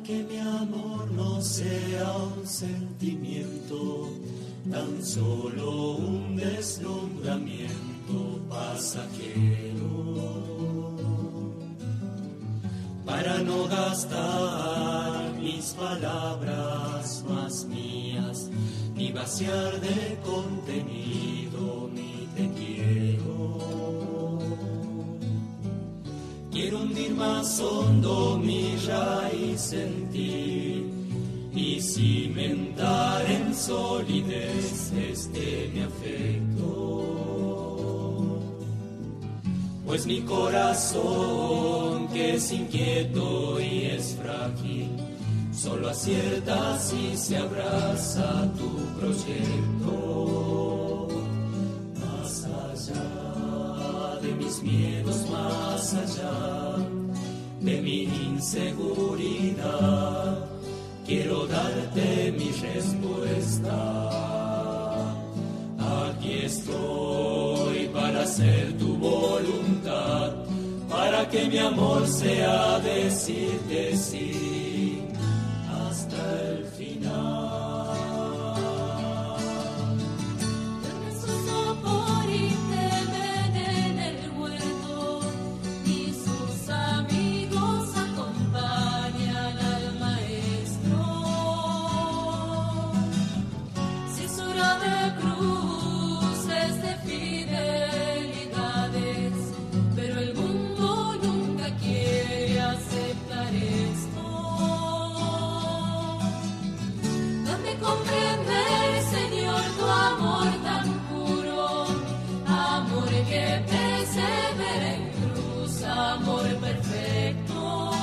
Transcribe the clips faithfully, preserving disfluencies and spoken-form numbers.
que mi amor no sea un sentimiento, tan solo un deslumbramiento pasajero, para no gastar mis palabras más mías, ni vaciar de contenido mi te quiero. Quiero hundir más hondo mi raíz en ti y cimentar en solidez este mi afecto, pues mi corazón, que es inquieto y es frágil, solo acierta si se abraza tu proyecto. Más allá de mis miedos, más allá de mi inseguridad, quiero darte mi respuesta. Aquí estoy para hacer tu voluntad, para que mi amor sea decirte sí hasta el final. Dame su sopor y temen en el huerto, y sus amigos acompañan al maestro. Cisura de cruces, de fidelidades, pero el mundo nunca quiere aceptar esto. Dame comprender, Señor, tu amor tan puro, amor que persevera en cruz, amor perfecto.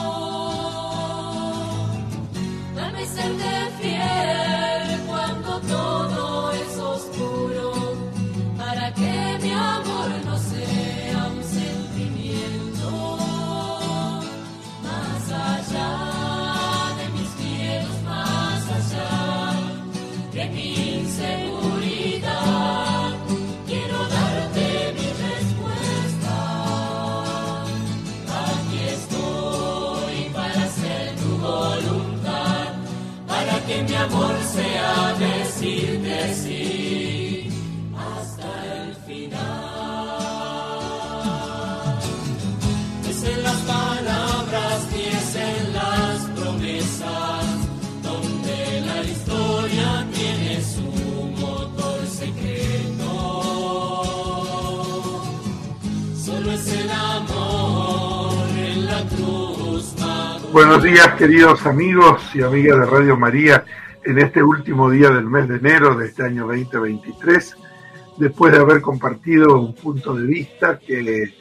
Dame serte fiel cuando todo es oscuro, para que mi amor no sea un sentimiento. Más allá de mis miedos, más allá de mi inseguridad, quiero darte mi respuesta. Aquí estoy para hacer tu voluntad, para que mi amor sea decirte sí hasta el final. Es en las palabras y es en las promesas donde la historia tiene su motor secreto. Solo es el amor en la cruz madura. Buenos días, queridos amigos y amigas de Radio María, en este último día del mes de enero de este año veinte veintitrés, después de haber compartido un punto de vista que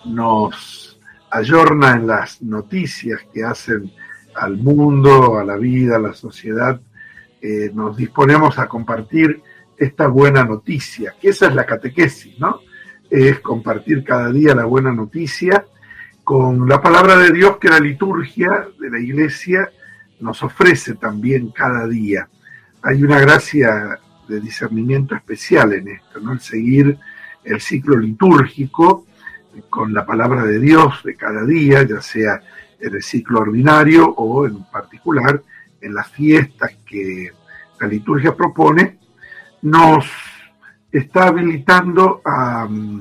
nos ayorna en las noticias que hacen al mundo, a la vida, a la sociedad, eh, nos disponemos a compartir esta buena noticia, que esa es la catequesis, ¿no? Es compartir cada día la buena noticia con la palabra de Dios que la liturgia de la Iglesia nos ofrece también cada día. Hay una gracia de discernimiento especial en esto, ¿no? El seguir el ciclo litúrgico con la palabra de Dios de cada día, ya sea en el ciclo ordinario o en particular en las fiestas que la liturgia propone, nos está habilitando a,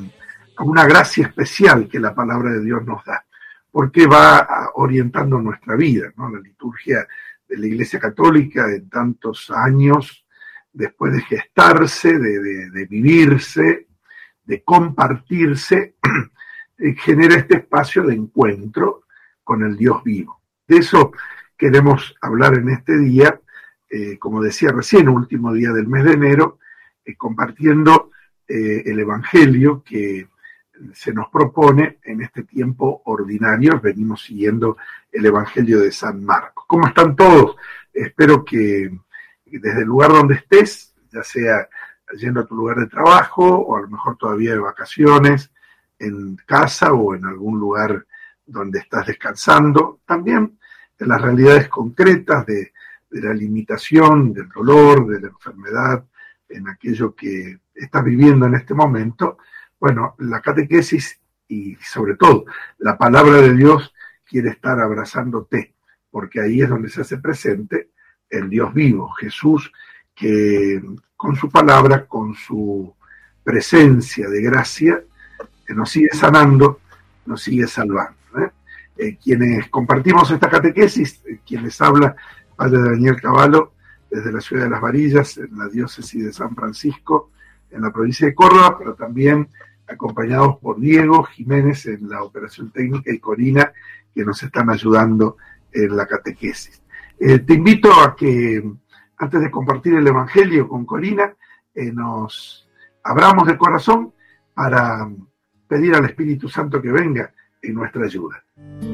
a una gracia especial que la palabra de Dios nos da, porque va orientando nuestra vida, ¿no? La liturgia de la Iglesia Católica en tantos años, después de gestarse, de, de, de vivirse, de compartirse, genera este espacio de encuentro con el Dios vivo. De eso queremos hablar en este día, eh, como decía recién, último día del mes de enero, eh, compartiendo eh, el Evangelio que se nos propone en este tiempo ordinario. Venimos siguiendo el Evangelio de San Marcos. ¿Cómo están todos? Espero que desde el lugar donde estés, ya sea yendo a tu lugar de trabajo o a lo mejor todavía de vacaciones, en casa o en algún lugar donde estás descansando, también en las realidades concretas de, de la limitación, del dolor, de la enfermedad, en aquello que estás viviendo en este momento. Bueno, la catequesis y sobre todo la palabra de Dios quiere estar abrazándote porque ahí es donde se hace presente el Dios vivo, Jesús, que con su palabra, con su presencia de gracia, que nos sigue sanando, nos sigue salvando. ¿eh? Eh, quienes compartimos esta catequesis, eh, quienes habla Padre Daniel Cavallo, desde la ciudad de Las Varillas, en la diócesis de San Francisco, en la provincia de Córdoba, pero también acompañados por Diego Jiménez en la operación técnica y Corina, que nos están ayudando en la catequesis. Eh, te invito a que, antes de compartir el Evangelio con Corina, eh, nos abramos de corazón para pedir al Espíritu Santo que venga en nuestra ayuda.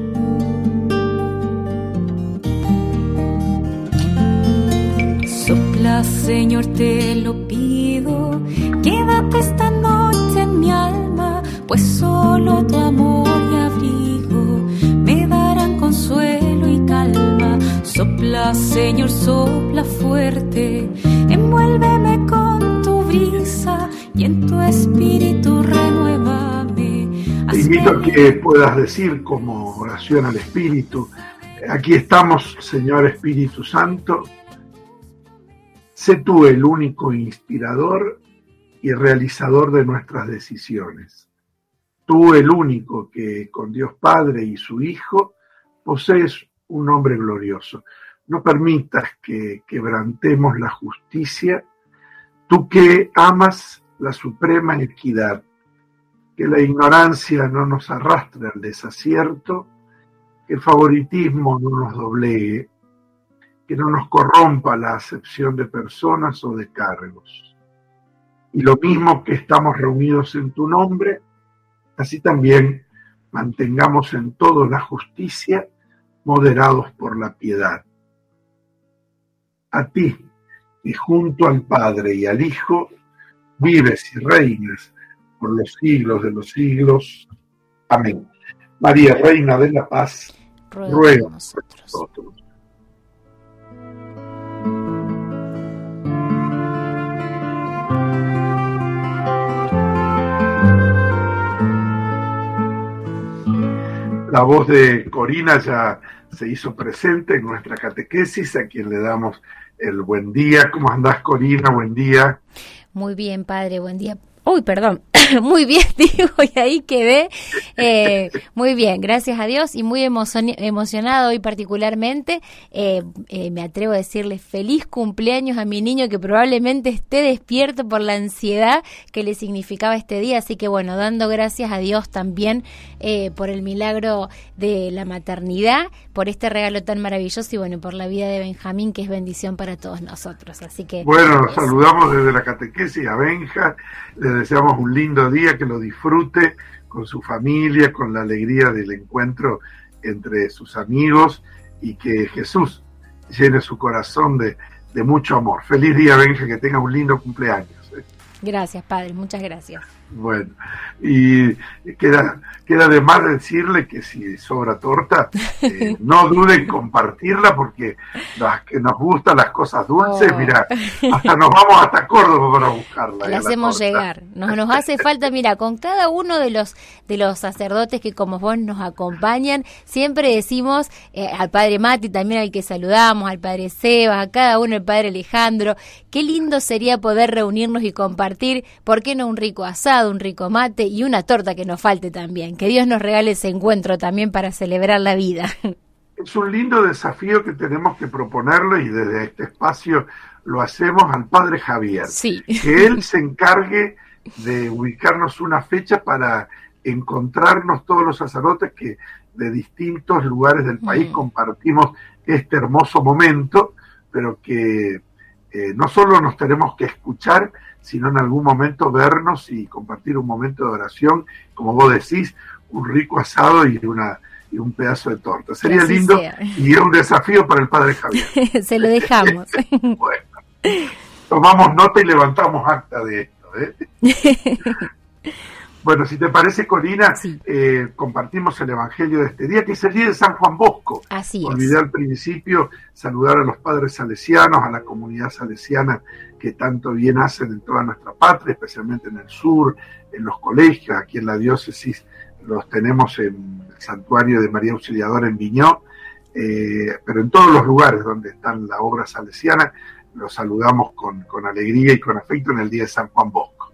Sopla, Señor, te lo pido, quédate esta noche en mi alma, pues solo tu amor y abrigo me darán consuelo y calma. Sopla, Señor, sopla fuerte, envuélveme con tu brisa y en tu espíritu renuévame. Te invito a que puedas decir como oración al Espíritu: aquí estamos, Señor Espíritu Santo. Sé tú el único inspirador y realizador de nuestras decisiones. Tú el único que con Dios Padre y su Hijo posees un nombre glorioso. No permitas que quebrantemos la justicia, tú que amas la suprema equidad. Que la ignorancia no nos arrastre al desacierto, que el favoritismo no nos doblegue, que no nos corrompa la acepción de personas o de cargos. Y lo mismo que estamos reunidos en tu nombre, así también mantengamos en todo la justicia, moderados por la piedad. A ti, y junto al Padre y al Hijo, vives y reinas por los siglos de los siglos. Amén. María, Reina de la Paz, ruega, ruega por nosotros. nosotros. La voz de Corina ya se hizo presente en nuestra catequesis, a quien le damos el buen día. ¿Cómo andás, Corina? Buen día. Muy bien, padre, buen día. Uy, perdón, muy bien, digo, y ahí quedé. Eh, muy bien, gracias a Dios, y muy emocion- emocionado hoy particularmente. Eh, eh, me atrevo a decirle feliz cumpleaños a mi niño, que probablemente esté despierto por la ansiedad que le significaba este día. Así que bueno, dando gracias a Dios también eh, por el milagro de la maternidad, por este regalo tan maravilloso y bueno, por la vida de Benjamín, que es bendición para todos nosotros. Así que bueno, nos saludamos desde la catequesis a Benja. Le deseamos un lindo día, que lo disfrute con su familia, con la alegría del encuentro entre sus amigos, y que Jesús llene su corazón de, de mucho amor. Feliz día, Benja, que tenga un lindo cumpleaños. ¿eh? Gracias, padre, muchas gracias. Bueno, y queda, queda de más decirle que si sobra torta, eh, no dude en compartirla, porque las que nos gustan las cosas dulces, oh. Mira, hasta nos vamos hasta Córdoba para buscarla. La hacemos la llegar. Nos, nos hace falta, mira, con cada uno de los de los sacerdotes que como vos nos acompañan, siempre decimos eh, al padre Mati, también al que saludamos, al padre Sebas, a cada uno, el padre Alejandro, qué lindo sería poder reunirnos y compartir, ¿por qué no un rico asado, un rico mate y una torta que nos falte también? Que Dios nos regale ese encuentro también para celebrar la vida. Es un lindo desafío que tenemos que proponerle, y desde este espacio lo hacemos al padre Javier. Sí. Que él se encargue de ubicarnos una fecha para encontrarnos todos los sacerdotes que de distintos lugares del país mm. compartimos este hermoso momento, pero que eh, no solo nos tenemos que escuchar, sino en algún momento vernos y compartir un momento de oración, como vos decís, un rico asado y una y un pedazo de torta. Sería lindo sea. Y un desafío para el padre Javier. Se lo dejamos. Bueno, tomamos nota y levantamos acta de esto. ¿eh? Bueno, si te parece, Corina, sí. eh, compartimos el Evangelio de este día, que es el día de San Juan Bosco. Así Olvidé es. al principio saludar a los padres salesianos, a la comunidad salesiana que tanto bien hacen en toda nuestra patria, especialmente en el sur, en los colegios. Aquí en la diócesis los tenemos en el santuario de María Auxiliadora en Viñó, eh, pero en todos los lugares donde está la obra salesiana, los saludamos con, con alegría y con afecto en el día de San Juan Bosco.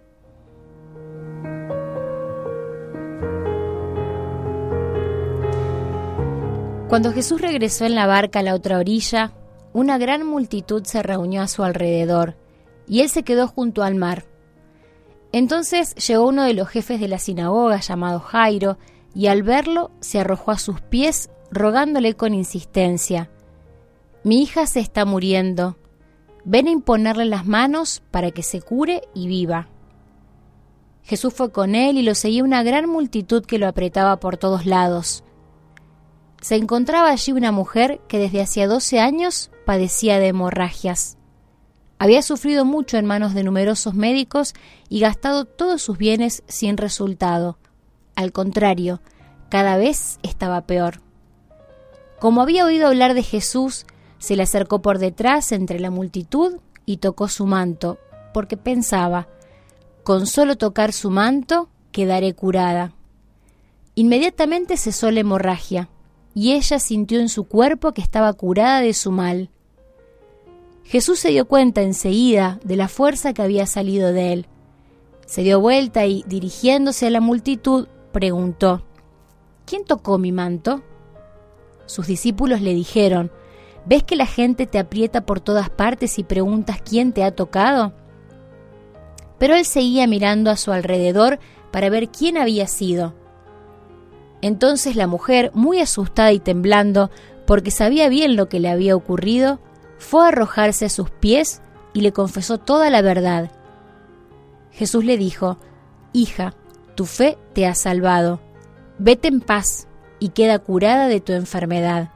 Cuando Jesús regresó en la barca a la otra orilla, una gran multitud se reunió a su alrededor, y él se quedó junto al mar. Entonces llegó uno de los jefes de la sinagoga, llamado Jairo, y al verlo se arrojó a sus pies, rogándole con insistencia: «Mi hija se está muriendo. Ven a imponerle las manos para que se cure y viva». Jesús fue con él y lo seguía una gran multitud que lo apretaba por todos lados. Se encontraba allí una mujer que desde hacía doce años padecía de hemorragias. Había sufrido mucho en manos de numerosos médicos y gastado todos sus bienes sin resultado. Al contrario, cada vez estaba peor. Como había oído hablar de Jesús, se le acercó por detrás entre la multitud y tocó su manto, porque pensaba: con solo tocar su manto quedaré curada. Inmediatamente cesó la hemorragia, y ella sintió en su cuerpo que estaba curada de su mal. Jesús se dio cuenta enseguida de la fuerza que había salido de él. Se dio vuelta y, dirigiéndose a la multitud, preguntó: ¿quién tocó mi manto? Sus discípulos le dijeron: ¿ves que la gente te aprieta por todas partes y preguntas quién te ha tocado? Pero él seguía mirando a su alrededor para ver quién había sido. Entonces la mujer, muy asustada y temblando, porque sabía bien lo que le había ocurrido, fue a arrojarse a sus pies y le confesó toda la verdad. Jesús le dijo: «Hija, tu fe te ha salvado. Vete en paz y queda curada de tu enfermedad».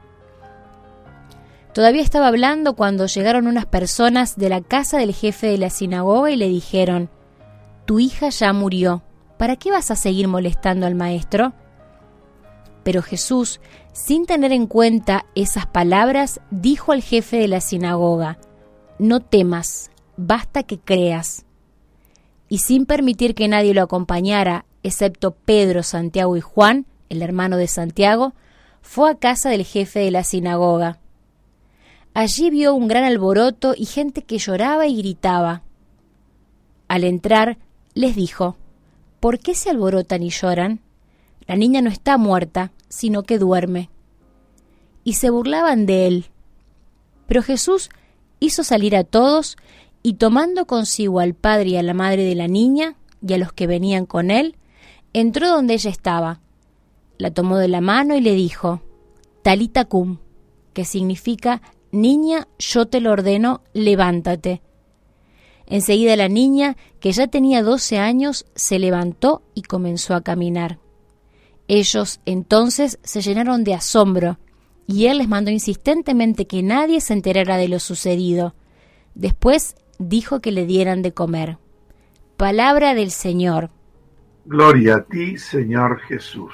Todavía estaba hablando cuando llegaron unas personas de la casa del jefe de la sinagoga y le dijeron: «Tu hija ya murió. ¿Para qué vas a seguir molestando al maestro?». Pero Jesús, sin tener en cuenta esas palabras, dijo al jefe de la sinagoga: «No temas, basta que creas». Y sin permitir que nadie lo acompañara, excepto Pedro, Santiago y Juan, el hermano de Santiago, fue a casa del jefe de la sinagoga. Allí vio un gran alboroto y gente que lloraba y gritaba. Al entrar, les dijo: «¿Por qué se alborotan y lloran? La niña no está muerta, sino que duerme». Y se burlaban de él. Pero Jesús hizo salir a todos y, tomando consigo al padre y a la madre de la niña y a los que venían con él, entró donde ella estaba. La tomó de la mano y le dijo: «Talita cum», que significa: «Niña, yo te lo ordeno, levántate». Enseguida la niña, que ya tenía doce años, se levantó y comenzó a caminar. Ellos entonces se llenaron de asombro, y él les mandó insistentemente que nadie se enterara de lo sucedido. Después dijo que le dieran de comer. Palabra del Señor. Gloria a ti, Señor Jesús.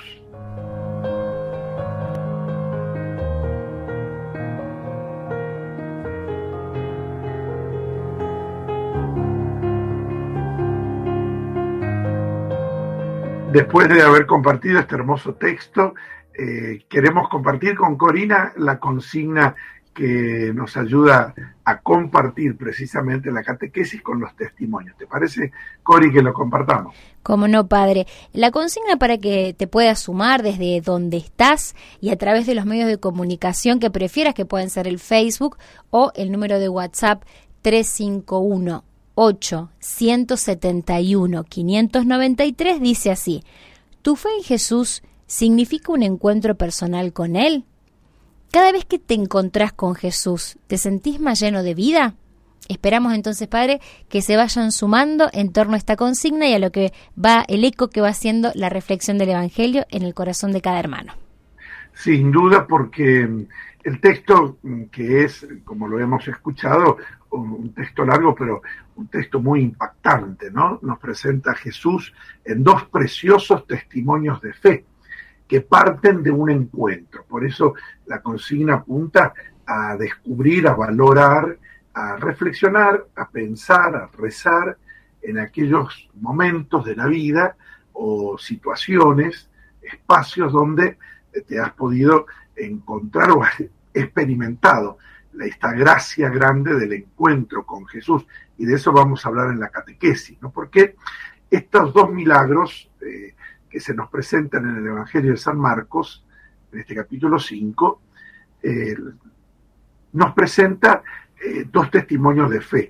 Después de haber compartido este hermoso texto, eh, queremos compartir con Corina la consigna que nos ayuda a compartir precisamente la catequesis con los testimonios. ¿Te parece, Cori, que lo compartamos? Cómo no, padre. La consigna para que te puedas sumar desde donde estás y a través de los medios de comunicación que prefieras, que pueden ser el Facebook o el número de WhatsApp tres cinco uno, ocho, uno siete uno, cinco nueve tres, dice así: ¿tu fe en Jesús significa un encuentro personal con Él? Cada vez que te encontrás con Jesús, ¿te sentís más lleno de vida? Esperamos entonces, Padre, que se vayan sumando en torno a esta consigna y a lo que va, el eco que va haciendo la reflexión del Evangelio en el corazón de cada hermano. Sin duda, porque el texto, que es, como lo hemos escuchado, un texto largo, pero un texto muy impactante, ¿no? Nos presenta a Jesús en dos preciosos testimonios de fe que parten de un encuentro. Por eso la consigna apunta a descubrir, a valorar, a reflexionar, a pensar, a rezar en aquellos momentos de la vida o situaciones, espacios donde te has podido encontrar o has experimentado esta gracia grande del encuentro con Jesús, y de eso vamos a hablar en la catequesis, ¿no? Porque estos dos milagros eh, que se nos presentan en el Evangelio de San Marcos, en este capítulo cinco, eh, nos presenta eh, dos testimonios de fe,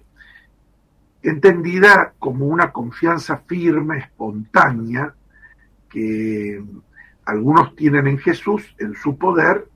entendida como una confianza firme, espontánea, que algunos tienen en Jesús, en su poder.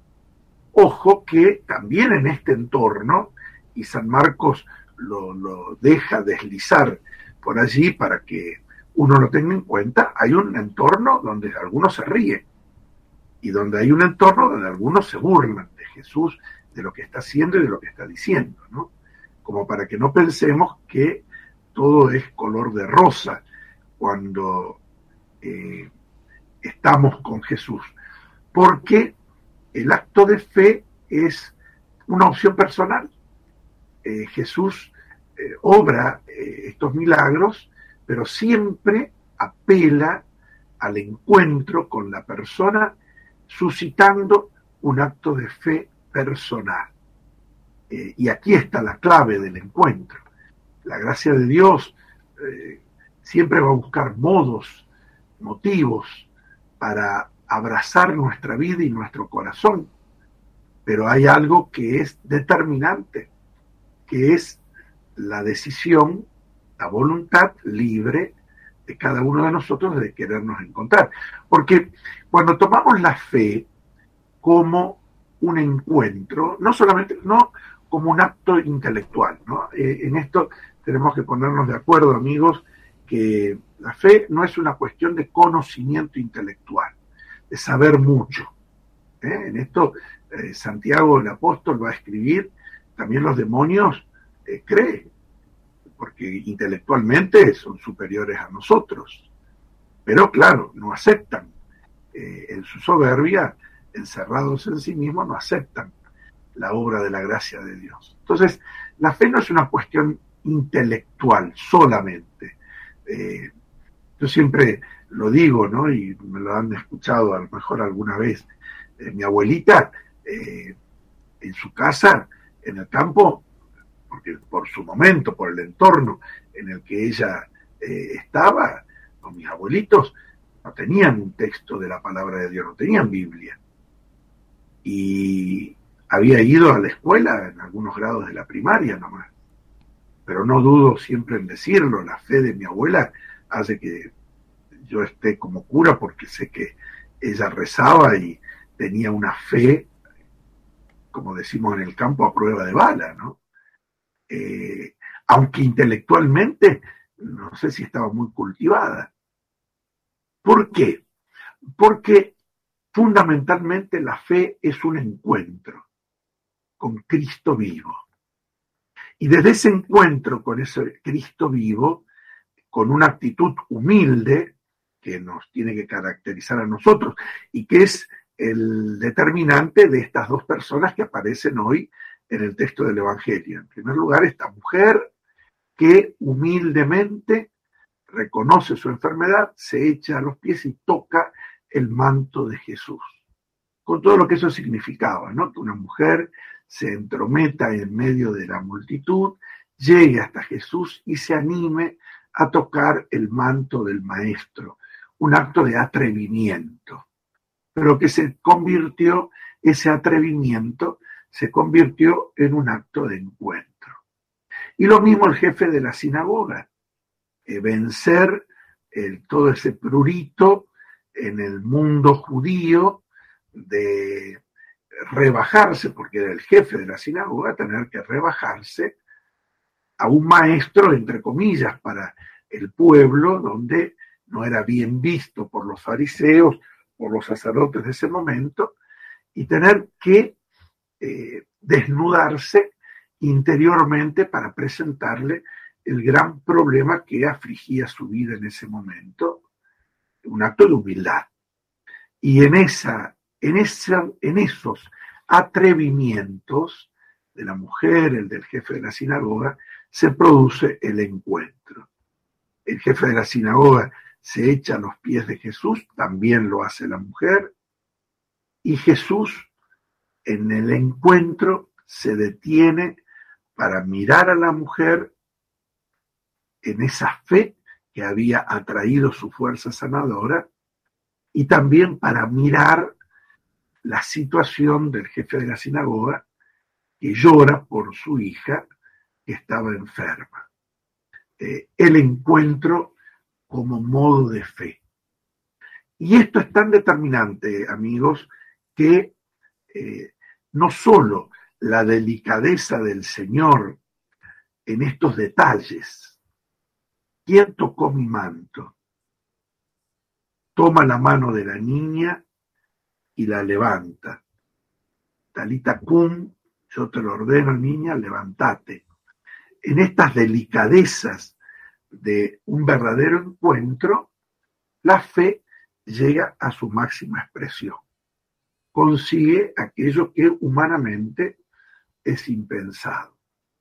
Ojo que también en este entorno, y San Marcos lo, lo deja deslizar por allí para que uno lo tenga en cuenta, hay un entorno donde algunos se ríen, y donde hay un entorno donde algunos se burlan de Jesús, de lo que está haciendo y de lo que está diciendo, ¿no? Como para que no pensemos que todo es color de rosa cuando eh, estamos con Jesús, porque el acto de fe es una opción personal. Eh, Jesús eh, obra eh, estos milagros, pero siempre apela al encuentro con la persona, suscitando un acto de fe personal. Eh, y aquí está la clave del encuentro. La gracia de Dios eh, siempre va a buscar modos, motivos para abrazar nuestra vida y nuestro corazón, pero hay algo que es determinante, que es la decisión, la voluntad libre de cada uno de nosotros de querernos encontrar. Porque cuando tomamos la fe como un encuentro, no solamente, no como un acto intelectual, ¿no? Eh, en esto tenemos que ponernos de acuerdo, amigos, que la fe no es una cuestión de conocimiento intelectual, de saber mucho. ¿Eh? En esto eh, Santiago el apóstol va a escribir, también los demonios eh, creen, porque intelectualmente son superiores a nosotros, pero claro, no aceptan, eh, en su soberbia, encerrados en sí mismos, no aceptan la obra de la gracia de Dios. Entonces, la fe no es una cuestión intelectual solamente. Eh, yo siempre lo digo, ¿no? Y me lo han escuchado a lo mejor alguna vez. Eh, mi abuelita, eh, en su casa, en el campo, porque por su momento, por el entorno en el que ella eh, estaba, con mis abuelitos, no tenían un texto de la palabra de Dios, no tenían Biblia. Y había ido a la escuela en algunos grados de la primaria nomás. Pero no dudo siempre en decirlo, la fe de mi abuela hace que yo esté como cura, porque sé que ella rezaba y tenía una fe, como decimos en el campo, a prueba de bala, ¿no? Eh, aunque intelectualmente no sé si estaba muy cultivada. ¿Por qué? Porque fundamentalmente la fe es un encuentro con Cristo vivo. Y desde ese encuentro con ese Cristo vivo, con una actitud humilde que nos tiene que caracterizar a nosotros y que es el determinante de estas dos personas que aparecen hoy en el texto del Evangelio. En primer lugar, esta mujer que humildemente reconoce su enfermedad, se echa a los pies y toca el manto de Jesús, con todo lo que eso significaba, ¿no? Que una mujer se entrometa en medio de la multitud, llegue hasta Jesús y se anime a tocar el manto del Maestro, un acto de atrevimiento, pero que se convirtió, ese atrevimiento se convirtió en un acto de encuentro. Y lo mismo el jefe de la sinagoga, eh, vencer el, todo ese prurito en el mundo judío de rebajarse, porque era el jefe de la sinagoga, tener que rebajarse a un maestro, entre comillas, para el pueblo, donde no era bien visto por los fariseos, por los sacerdotes de ese momento, y tener que eh, desnudarse interiormente para presentarle el gran problema que afligía su vida en ese momento, un acto de humildad. Y en esa En, esa, en esos atrevimientos de la mujer, el del jefe de la sinagoga, se produce el encuentro. El jefe de la sinagoga se echa a los pies de Jesús, también lo hace la mujer, y Jesús en el encuentro se detiene para mirar a la mujer en esa fe que había atraído su fuerza sanadora y también para mirar la situación del jefe de la sinagoga que llora por su hija que estaba enferma. Eh, el encuentro como modo de fe. Y esto es tan determinante, amigos, que eh, no solo la delicadeza del Señor en estos detalles. ¿Quién tocó mi manto? Toma la mano de la niña y la levanta. Talita cum, yo te lo ordeno, niña, levántate. En estas delicadezas de un verdadero encuentro, la fe llega a su máxima expresión. Consigue aquello que humanamente es impensado.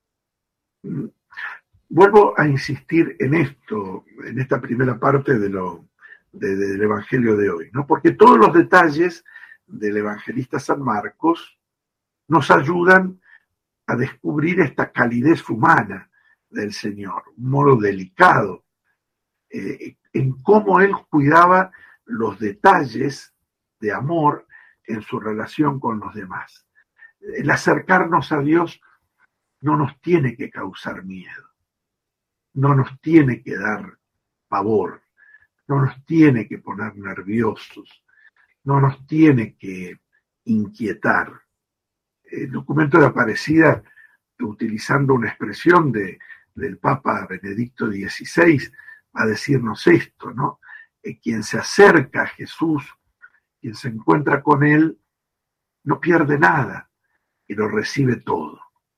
Vuelvo a insistir en esto, en esta primera parte de lo, de, del Evangelio de hoy, ¿no? Porque todos los detalles del evangelista San Marcos nos ayudan a descubrir esta calidez humana del Señor, un modo delicado, eh, en cómo Él cuidaba los detalles de amor en su relación con los demás. El acercarnos a Dios no nos tiene que causar miedo, no nos tiene que dar pavor, no nos tiene que poner nerviosos, no nos tiene que inquietar. El documento de Aparecida, utilizando una expresión de, del Papa Benedicto dieciséis, va a decirnos esto, ¿no? Eh, quien se acerca a Jesús, quien se encuentra con Él, no pierde nada y lo recibe todo.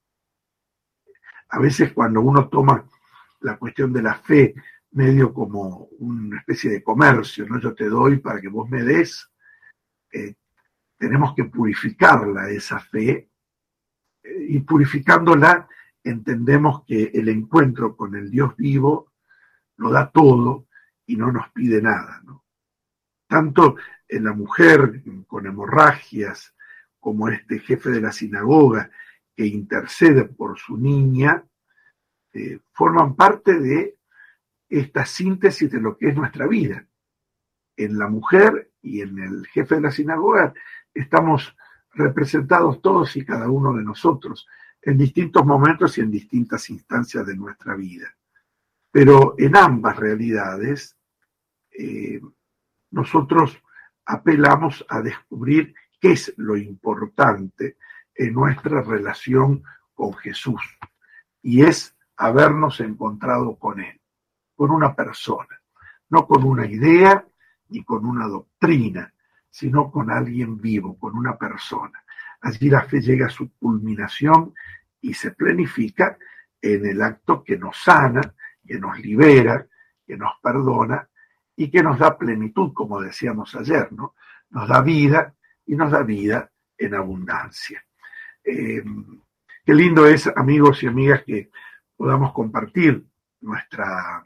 A veces cuando uno toma la cuestión de la fe medio como una especie de comercio, ¿no? Yo te doy para que vos me des, eh, tenemos que purificarla, esa fe, eh, y purificándola entendemos que el encuentro con el Dios vivo lo da todo y no nos pide nada, ¿no? Tanto en la mujer con hemorragias como este jefe de la sinagoga que intercede por su niña, eh, forman parte de esta síntesis de lo que es nuestra vida. En la mujer y en el jefe de la sinagoga estamos representados todos y cada uno de nosotros en distintos momentos y en distintas instancias de nuestra vida. Pero en ambas realidades eh, nosotros apelamos a descubrir qué es lo importante en nuestra relación con Jesús, y es habernos encontrado con Él, con una persona, no con una idea ni con una doctrina, sino con alguien vivo, con una persona. Allí la fe llega a su culminación y se planifica en el acto que nos sana, que nos libera, que nos perdona y que nos da plenitud, como decíamos ayer, ¿no? Nos da vida y nos da vida en abundancia. Eh, qué lindo es, amigos y amigas, que podamos compartir nuestra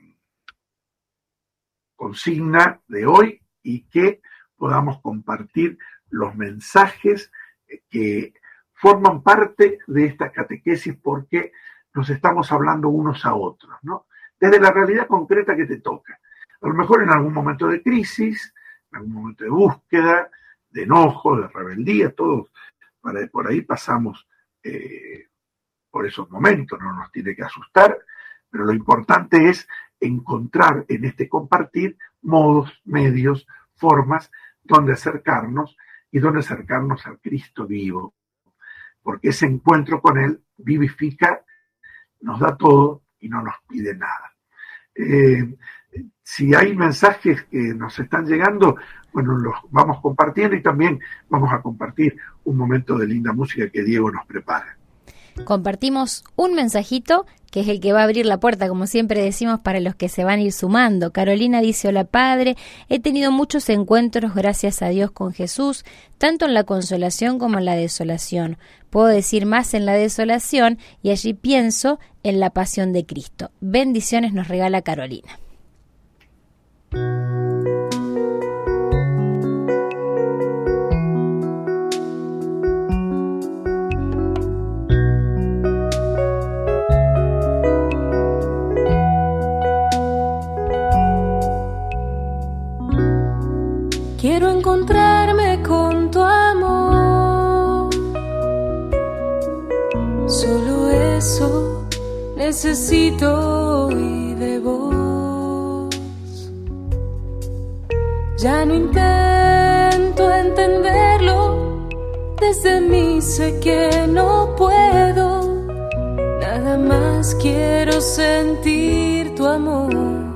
consigna de hoy y que podamos compartir los mensajes que forman parte de esta catequesis, porque nos estamos hablando unos a otros, ¿no? Desde la realidad concreta que te toca. A lo mejor en algún momento de crisis, en algún momento de búsqueda, de enojo, de rebeldía, todos por ahí pasamos eh, por esos momentos, no nos tiene que asustar, pero lo importante es encontrar en este compartir modos, medios, formas donde acercarnos y donde acercarnos al Cristo vivo, porque ese encuentro con Él vivifica, nos da todo y no nos pide nada. Eh, si hay mensajes que nos están llegando, bueno, los vamos compartiendo y también vamos a compartir un momento de linda música que Diego nos prepara. Compartimos un mensajito que es el que va a abrir la puerta, como siempre decimos, para los que se van a ir sumando. Carolina dice: hola padre, he tenido muchos encuentros gracias a Dios con Jesús, tanto en la consolación como en la desolación. Puedo decir más en la desolación y allí pienso en la pasión de Cristo. Bendiciones nos regala Carolina. necesito oír de vos. Ya no intento entenderlo, desde mí sé que no puedo. Nada más quiero sentir tu amor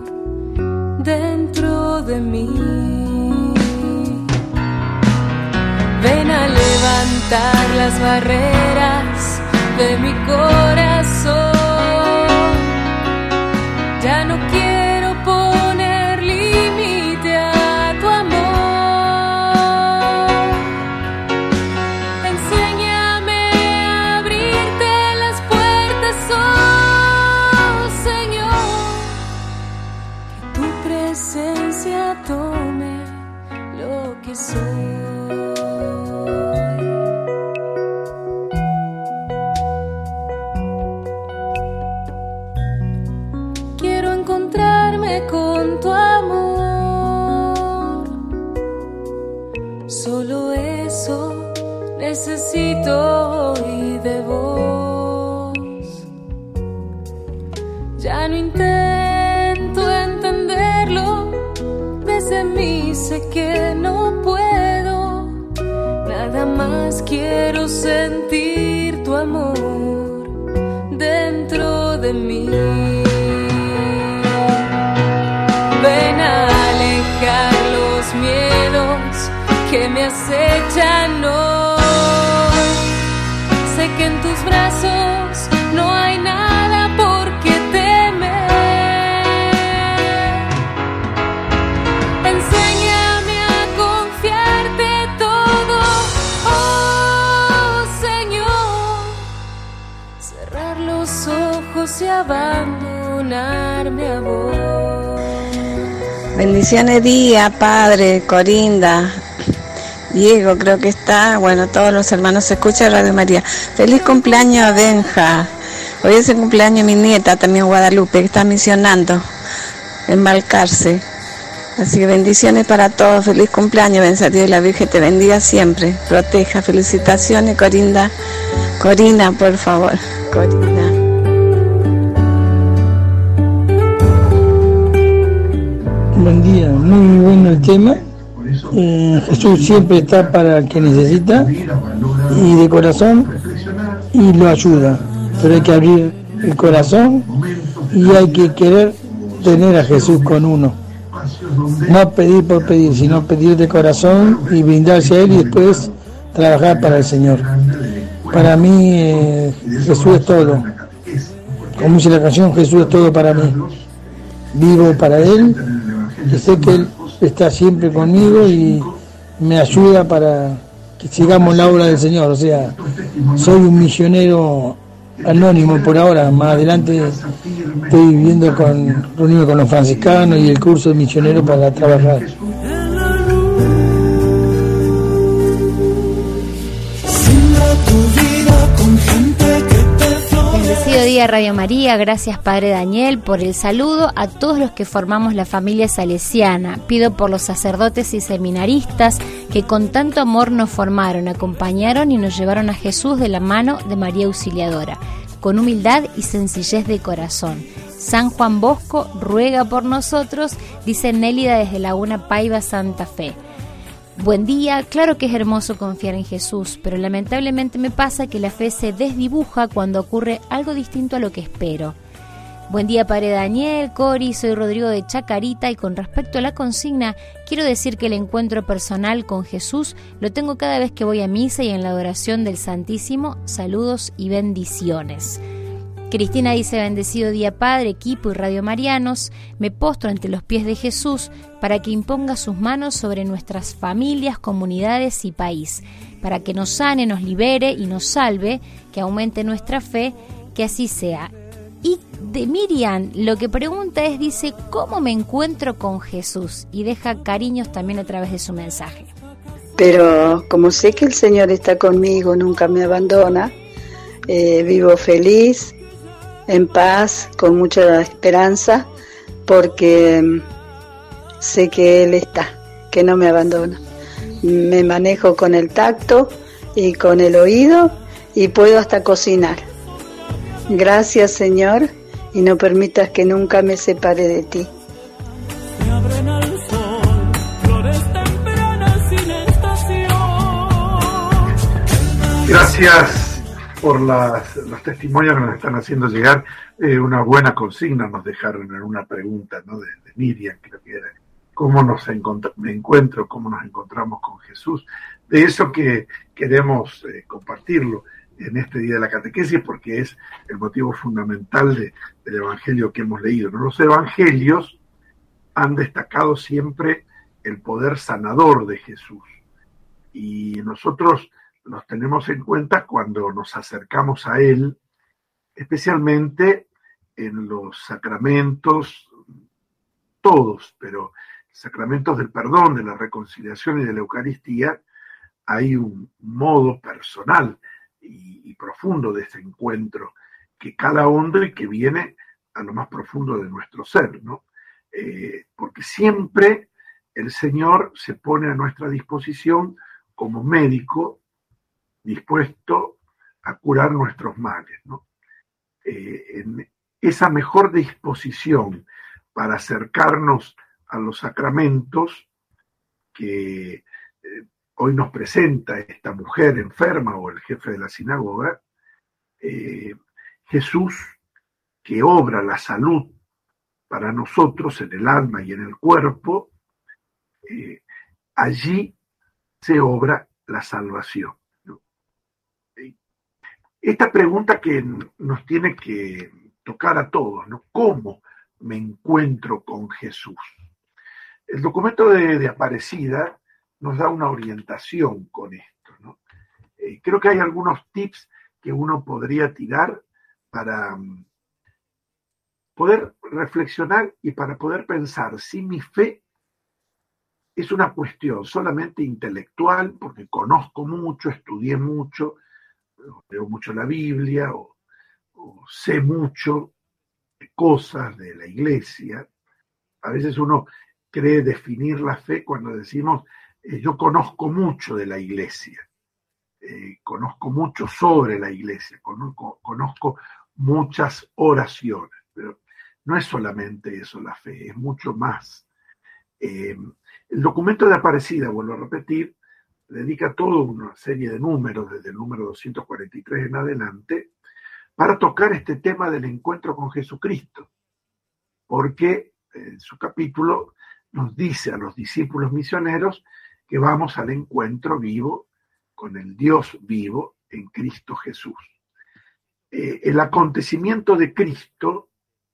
dentro de mí. Ven a levantar las barreras de mi corazón. Ya no quiero poner límite a tu amor. Enséñame a abrirte las puertas, oh Señor. Que tu presencia tome lo que soy. Con tu amor, solo eso necesito oír de vos. Ya no intento entenderlo, desde mí sé que no puedo. Nada más quiero sentir tu amor dentro de mí. Ven a alejar los miedos que me acechan hoy. Sé que en tus brazos no hay nada por qué temer. Enséñame a confiarte todo, oh Señor. Cerrar los ojos y abandonarme a vos. Bendiciones día, Padre, Corinda, Diego creo que está, bueno, todos los hermanos se escucha Radio María. Feliz cumpleaños a Benja. Hoy es el cumpleaños de mi nieta, también Guadalupe, que está misionando en Balcarce. Así que bendiciones para todos, feliz cumpleaños, Benja, Dios y la Virgen te bendiga siempre, proteja, felicitaciones, Corinda, Corina, por favor, Corina. Buen día, muy bueno el tema. Eh, Jesús siempre está para el que necesita y de corazón y lo ayuda, pero hay que abrir el corazón y hay que querer tener a Jesús con uno, no pedir por pedir, sino pedir de corazón y brindarse a Él y después trabajar para el Señor. Para mí eh, Jesús es todo, como dice la canción, Jesús es todo para mí, vivo para Él. Y sé que Él está siempre conmigo y me ayuda para que sigamos la obra del Señor. O sea, soy un misionero anónimo por ahora. Más adelante estoy viviendo con, reunido con los franciscanos y el curso de misionero para trabajar. Bendecido día Radio María, gracias Padre Daniel por el saludo a todos los que formamos la familia salesiana. Pido por los sacerdotes y seminaristas que con tanto amor nos formaron, acompañaron y nos llevaron a Jesús de la mano de María Auxiliadora, con humildad y sencillez de corazón. San Juan Bosco ruega por nosotros, dice Nélida desde Laguna Paiva, Santa Fe. Buen día, claro que es hermoso confiar en Jesús, pero lamentablemente me pasa que la fe se desdibuja cuando ocurre algo distinto a lo que espero. Buen día, Padre Daniel, Cori, soy Rodrigo de Chacarita y con respecto a la consigna, quiero decir que el encuentro personal con Jesús lo tengo cada vez que voy a misa y en la adoración del Santísimo. Saludos y bendiciones. Cristina dice, bendecido día Padre, equipo y Radio Marianos, me postro ante los pies de Jesús para que imponga sus manos sobre nuestras familias, comunidades y país, para que nos sane, nos libere y nos salve, que aumente nuestra fe, que así sea. Y de Miriam, lo que pregunta es, dice, ¿cómo me encuentro con Jesús? Y deja cariños también a través de su mensaje. Pero como sé que el Señor está conmigo, nunca me abandona, eh, vivo feliz, en paz, con mucha esperanza, porque sé que Él está, que no me abandona. Me manejo con el tacto y con el oído y puedo hasta cocinar. Gracias, Señor, y no permitas que nunca me separe de ti. Se abren al sol, flores tempranas sin estación. Gracias por las, los testimonios que nos están haciendo llegar. Eh, una buena consigna nos dejaron en una pregunta, ¿no? de, de Miriam, creo que era. ¿Cómo nos encontr- me encuentro, cómo nos encontramos con Jesús? De eso que queremos eh, compartirlo en este día de la catequesis, porque es el motivo fundamental de, del evangelio que hemos leído, ¿no? Los evangelios han destacado siempre el poder sanador de Jesús, y nosotros los tenemos en cuenta cuando nos acercamos a Él, especialmente en los sacramentos, todos, pero sacramentos del perdón, de la reconciliación y de la Eucaristía. Hay un modo personal y, y profundo de ese encuentro que cala hondo y que viene a lo más profundo de nuestro ser, ¿no? Eh, porque siempre el Señor se pone a nuestra disposición como médico dispuesto a curar nuestros males, ¿no? Eh, en esa mejor disposición para acercarnos a los sacramentos que eh, hoy nos presenta esta mujer enferma o el jefe de la sinagoga, eh, Jesús, que obra la salud para nosotros en el alma y en el cuerpo, eh, allí se obra la salvación, ¿no? Esta pregunta que nos tiene que tocar a todos, ¿no? ¿Cómo me encuentro con Jesús? El documento de, de Aparecida nos da una orientación con esto, ¿no? Eh, creo que hay algunos tips que uno podría tirar para um, poder reflexionar y para poder pensar si mi fe es una cuestión solamente intelectual, porque conozco mucho, estudié mucho, leo mucho la Biblia o, o sé mucho de cosas de la Iglesia. A veces uno cree definir la fe cuando decimos eh, yo conozco mucho de la Iglesia, eh, conozco mucho sobre la Iglesia, conozco, conozco muchas oraciones, pero no es solamente eso la fe, es mucho más. Eh, el documento de Aparecida, vuelvo a repetir, dedica toda una serie de números, desde el número doscientos cuarenta y tres en adelante, para tocar este tema del encuentro con Jesucristo, porque en su capítulo nos dice a los discípulos misioneros que vamos al encuentro vivo con el Dios vivo en Cristo Jesús. Eh, el acontecimiento de Cristo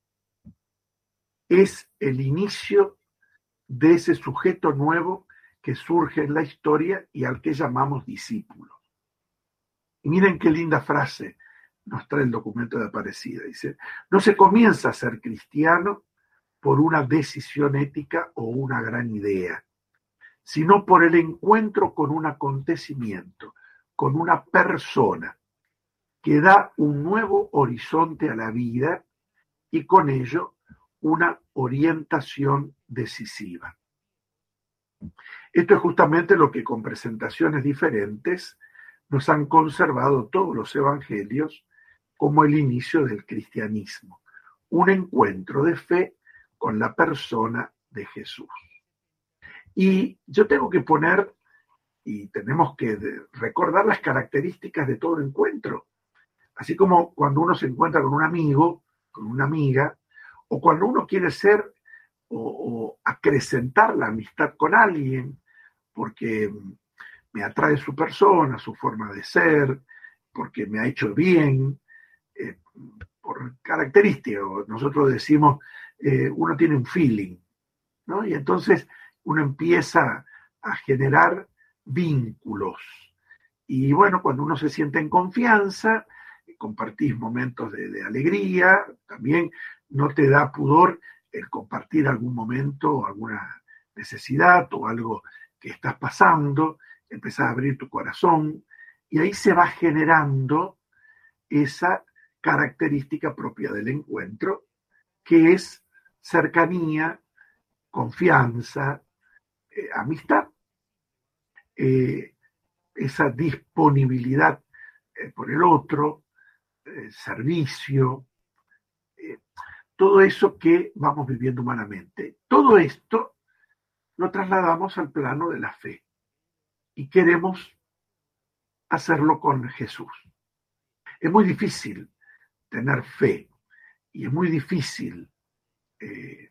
es el inicio de ese sujeto nuevo que surge en la historia y al que llamamos discípulo. Y miren qué linda frase nos trae el documento de Aparecida. Dice, no se comienza a ser cristiano por una decisión ética o una gran idea, sino por el encuentro con un acontecimiento, con una persona que da un nuevo horizonte a la vida y con ello una orientación decisiva. Esto es justamente lo que con presentaciones diferentes nos han conservado todos los evangelios como el inicio del cristianismo, un encuentro de fe con la persona de Jesús. Y yo tengo que poner, y tenemos que recordar las características de todo encuentro, así como cuando uno se encuentra con un amigo, con una amiga, o cuando uno quiere ser o, o acrecentar la amistad con alguien, porque me atrae su persona, su forma de ser, porque me ha hecho bien, eh, por características. Nosotros decimos, eh, uno tiene un feeling, ¿no? Y entonces uno empieza a generar vínculos. Y bueno, cuando uno se siente en confianza, compartís momentos de, de alegría, también no te da pudor el compartir algún momento, alguna necesidad o algo que estás pasando, empezás a abrir tu corazón y ahí se va generando esa característica propia del encuentro, que es cercanía, confianza, eh, amistad, eh, esa disponibilidad eh, por el otro, eh, servicio, eh, todo eso que vamos viviendo humanamente. Todo esto lo trasladamos al plano de la fe y queremos hacerlo con Jesús. Es muy difícil tener fe y es muy difícil eh,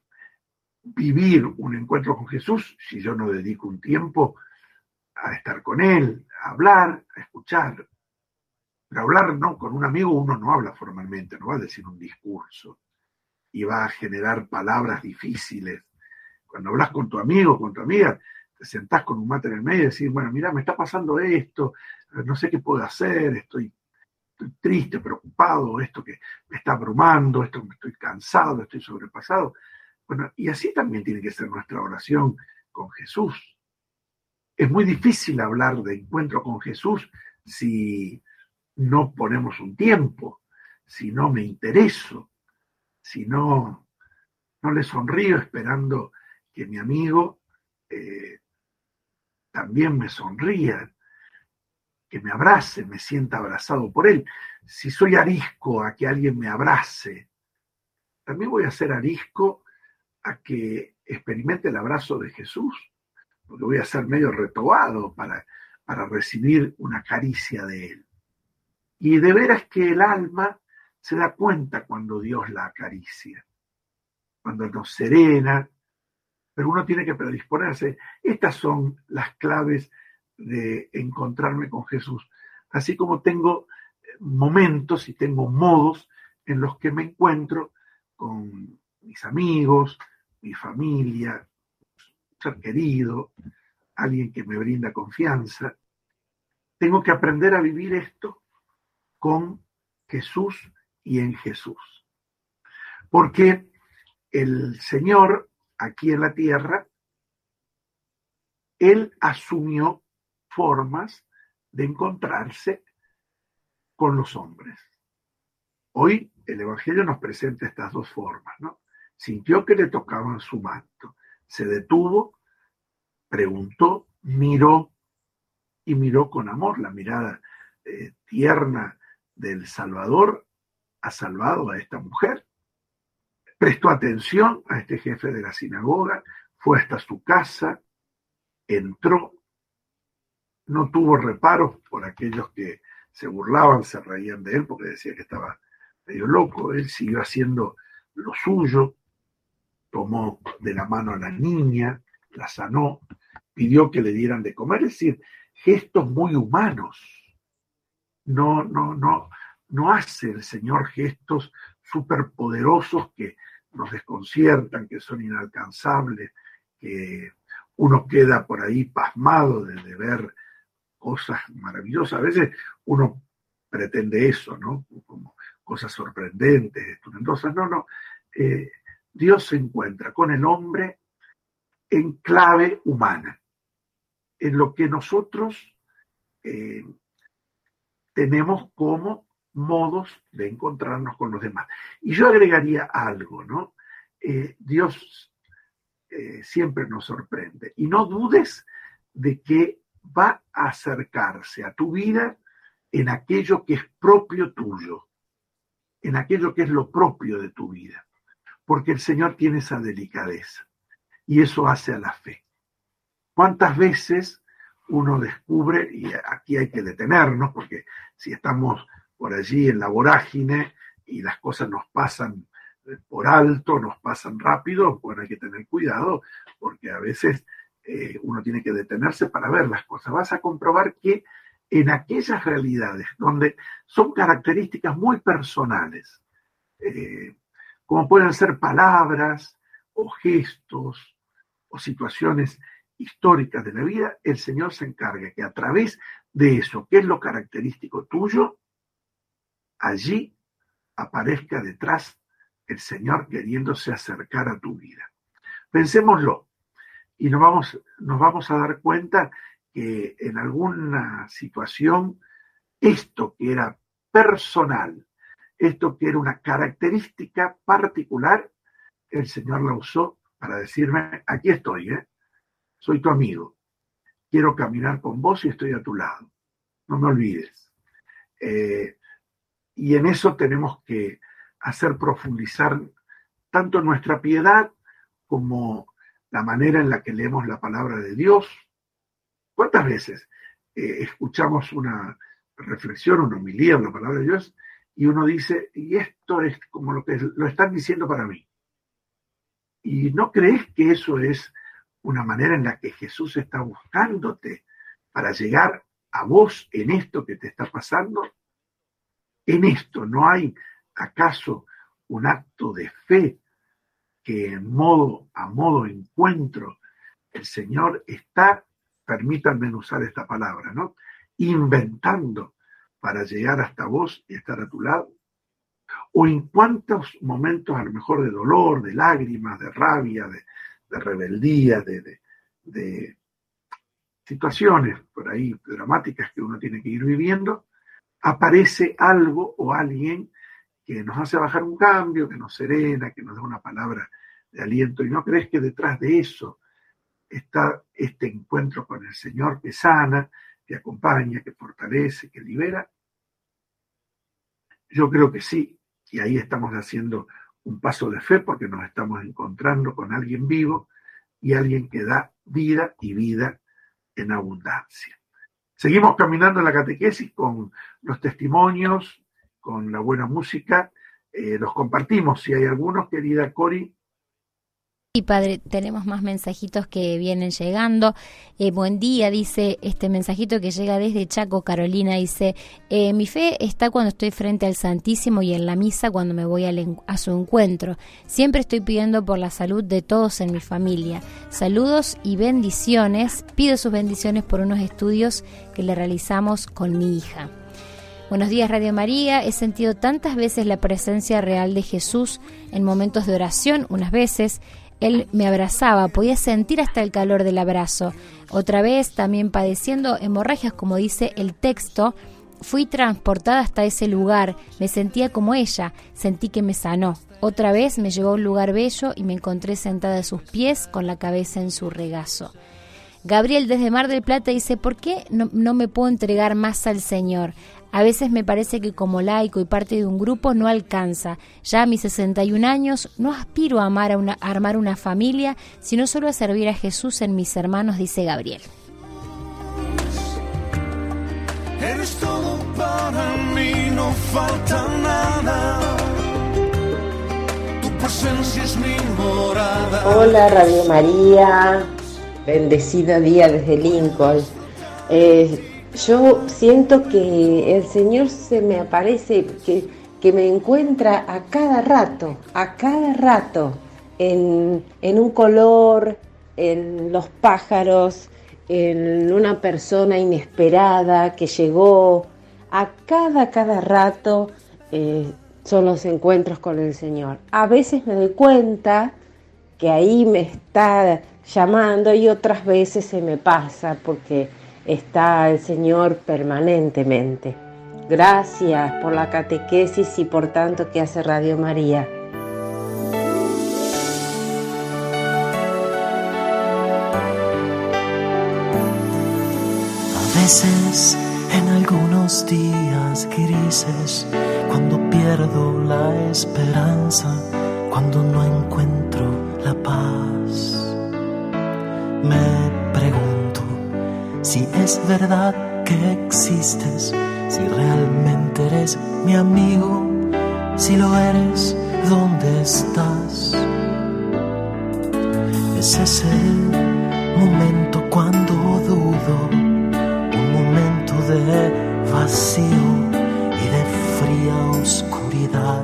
vivir un encuentro con Jesús si yo no dedico un tiempo a estar con Él, a hablar, a escuchar. Pero hablar, no, con un amigo uno no habla formalmente, no va a decir un discurso y va a generar palabras difíciles. Cuando hablas con tu amigo, con tu amiga, te sentás con un mate en el medio y decís, bueno, mira, me está pasando esto, no sé qué puedo hacer, estoy, estoy triste, preocupado, esto que me está abrumando, esto que estoy cansado, estoy sobrepasado. Bueno, y así también tiene que ser nuestra oración con Jesús. Es muy difícil hablar de encuentro con Jesús si no ponemos un tiempo, si no me intereso, si no, no le sonrío esperando que mi amigo eh, también me sonría, que me abrace, me sienta abrazado por él. Si soy arisco a que alguien me abrace, también voy a ser arisco a que experimente el abrazo de Jesús, porque voy a ser medio retobado para, para recibir una caricia de él. Y de veras que el alma se da cuenta cuando Dios la acaricia, cuando nos serena, pero uno tiene que predisponerse. Estas son las claves de encontrarme con Jesús. Así como tengo momentos y tengo modos en los que me encuentro con mis amigos, mi familia, un ser querido, alguien que me brinda confianza. Tengo que aprender a vivir esto con Jesús y en Jesús. Porque el Señor aquí en la tierra, Él asumió formas de encontrarse con los hombres. Hoy el Evangelio nos presenta estas dos formas, ¿no? Sintió que le tocaban su manto, se detuvo, preguntó, miró y miró con amor. La mirada eh, tierna del Salvador ha salvado a esta mujer. Prestó atención a este jefe de la sinagoga, fue hasta su casa, entró, no tuvo reparos por aquellos que se burlaban, se reían de él porque decía que estaba medio loco. Él siguió haciendo lo suyo, tomó de la mano a la niña, la sanó, pidió que le dieran de comer, es decir, gestos muy humanos. No, no, no, no hace el Señor gestos superpoderosos que nos desconciertan, que son inalcanzables, que uno queda por ahí pasmado de, de ver cosas maravillosas. A veces uno pretende eso, ¿no? Como cosas sorprendentes, estupendosas. No, no. Eh, Dios se encuentra con el hombre en clave humana, en lo que nosotros eh, tenemos como modos de encontrarnos con los demás. Y yo agregaría algo, ¿no? Eh, Dios eh, siempre nos sorprende. Y no dudes de que va a acercarse a tu vida en aquello que es propio tuyo, en aquello que es lo propio de tu vida. Porque el Señor tiene esa delicadeza. Y eso hace a la fe. ¿Cuántas veces uno descubre, y aquí hay que detenernos, porque si estamos por allí en la vorágine y las cosas nos pasan por alto, nos pasan rápido, bueno, hay que tener cuidado, porque a veces eh, uno tiene que detenerse para ver las cosas. Vas a comprobar que en aquellas realidades donde son características muy personales, eh, como pueden ser palabras o gestos o situaciones históricas de la vida, el Señor se encarga que a través de eso, que es lo característico tuyo, allí aparezca detrás el Señor queriéndose acercar a tu vida. Pensémoslo y nos vamos, nos vamos a dar cuenta que en alguna situación esto que era personal, esto que era una característica particular, el Señor la usó para decirme, aquí estoy, ¿eh? Soy tu amigo, quiero caminar con vos y estoy a tu lado, no me olvides. Eh, y en eso tenemos que hacer profundizar tanto nuestra piedad como la manera en la que leemos la palabra de Dios. ¿Cuántas veces eh, escuchamos una reflexión, una homilía en la palabra de Dios y uno dice, y esto es como lo que lo están diciendo para mí? ¿Y no crees que eso es una manera en la que Jesús está buscándote para llegar a vos en esto que te está pasando? En esto, ¿no hay acaso un acto de fe que en modo, a modo encuentro el Señor está, permítanme usar esta palabra, ¿no?, inventando para llegar hasta vos y estar a tu lado? ¿O en cuántos momentos a lo mejor de dolor, de lágrimas, de rabia, de, de rebeldía, de, de, de situaciones por ahí dramáticas que uno tiene que ir viviendo, aparece algo o alguien que nos hace bajar un cambio, que nos serena, que nos da una palabra de aliento? ¿Y no crees que detrás de eso está este encuentro con el Señor que sana, que acompaña, que fortalece, que libera? Yo creo que sí, y ahí estamos haciendo un paso de fe porque nos estamos encontrando con alguien vivo y alguien que da vida y vida en abundancia. Seguimos caminando en la catequesis con los testimonios, con la buena música. Eh, los compartimos, si hay algunos, querida Cori. Sí, padre, tenemos más mensajitos que vienen llegando. Eh, buen día, dice este mensajito que llega desde Chaco, Carolina, dice, eh, mi fe está cuando estoy frente al Santísimo y en la misa cuando me voy al, a su encuentro. Siempre estoy pidiendo por la salud de todos en mi familia. Saludos y bendiciones. Pido sus bendiciones por unos estudios que le realizamos con mi hija. Buenos días, Radio María. He sentido tantas veces la presencia real de Jesús en momentos de oración. Unas veces Él me abrazaba, podía sentir hasta el calor del abrazo. Otra vez, también padeciendo hemorragias, como dice el texto, fui transportada hasta ese lugar. Me sentía como ella, sentí que me sanó. Otra vez me llevó a un lugar bello y me encontré sentada a sus pies con la cabeza en su regazo. Gabriel desde Mar del Plata dice, ¿por qué no, no me puedo entregar más al Señor? A veces me parece que como laico y parte de un grupo no alcanza. Ya a mis sesenta y un años no aspiro a, amar a, una, a armar una familia, sino solo a servir a Jesús en mis hermanos, dice Gabriel. Eres todo para mí, no falta nada. Tu presencia es mi morada. Hola Radio María, bendecido día desde Lincoln. Eh, Yo siento que el Señor se me aparece, que, que me encuentra a cada rato, a cada rato, en, en un color, en los pájaros, en una persona inesperada que llegó. A cada, cada rato eh, son los encuentros con el Señor. A veces me doy cuenta que ahí me está llamando y otras veces se me pasa porque está el Señor permanentemente. Gracias por la catequesis y por tanto que hace Radio María. A veces, en algunos días grises, cuando pierdo la esperanza, cuando no encuentro la paz, me pregunto si es verdad que existes, si realmente eres mi amigo, si lo eres, ¿dónde estás? Ese es el momento cuando dudo, un momento de vacío y de fría oscuridad,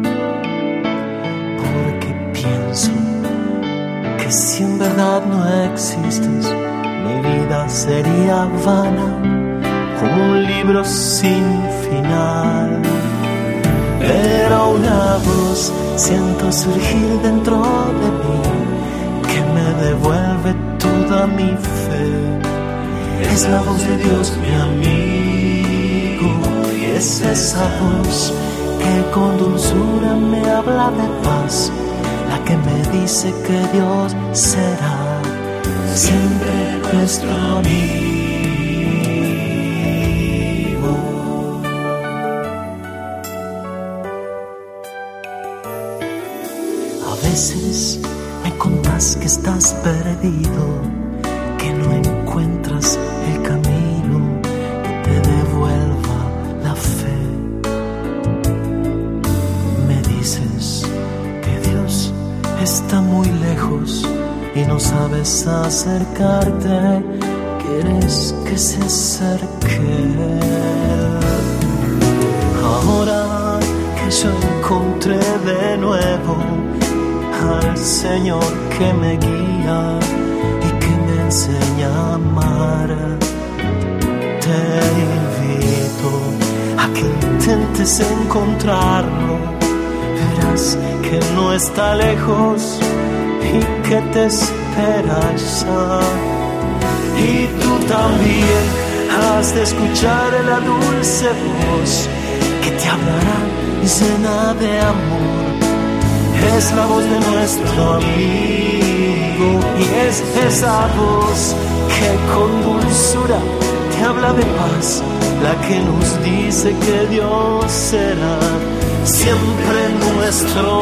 porque pienso que si en verdad no existes, mi vida sería vana, como un libro sin final. Pero una voz siento surgir dentro de mí, que me devuelve toda mi fe. Es la voz de Dios, mi amigo, y es esa voz que con dulzura me habla de paz, la que me dice que Dios será siempre nuestro amigo. veces me contás que estás perdido, que no encuentras el camino que te devuelva la fe. Me dices que Dios está muy lejos y no sabes acercarte, quieres que se acerque. Ahora que yo encontré de nuevo al Señor que me guía y que me enseña a amar, te invito a que intentes encontrarlo. Verás que no está lejos y que te espera ya. Y tú también has de escuchar la dulce voz que te hablará llena de amor. Es la voz de nuestro amigo y es esa voz que con dulzura te habla de paz, la que nos dice que Dios será siempre nuestro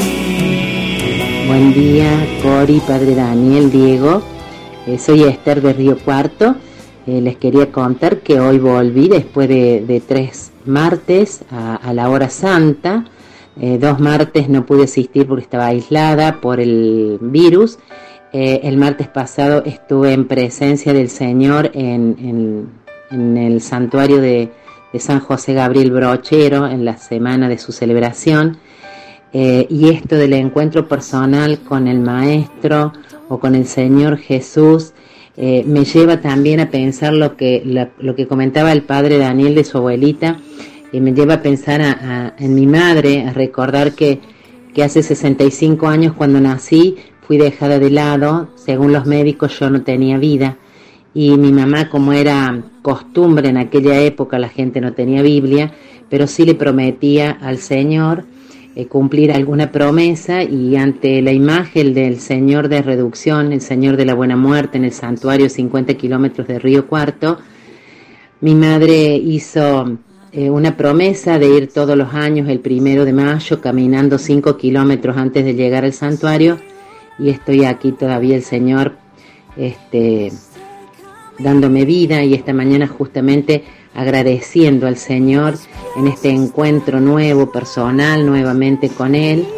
amigo. Buen día, Cori, Padre Daniel, Diego. Eh, soy Esther de Río Cuarto. Eh, les quería contar que hoy volví después de, de tres martes a, a la hora santa. Eh, dos martes no pude asistir porque estaba aislada por el virus. Eh, el martes pasado estuve en presencia del Señor en, en, en el santuario de, de San José Gabriel Brochero en la semana de su celebración. Eh, y esto del encuentro personal con el Maestro o con el Señor Jesús eh, me lleva también a pensar lo que, la, lo que comentaba el Padre Daniel de su abuelita, y me lleva a pensar a, a, en mi madre, a recordar que, que hace sesenta y cinco años cuando nací fui dejada de lado. Según los médicos yo no tenía vida, y mi mamá, como era costumbre en aquella época, la gente no tenía Biblia, pero sí le prometía al Señor eh, cumplir alguna promesa, y ante la imagen del Señor de Reducción, el Señor de la Buena Muerte en el santuario cincuenta kilómetros de Río Cuarto, mi madre hizo eh, una promesa de ir todos los años el primero de mayo caminando cinco kilómetros antes de llegar al santuario, y estoy aquí todavía, el Señor este, dándome vida, y esta mañana justamente agradeciendo al Señor en este encuentro nuevo, personal, nuevamente con Él.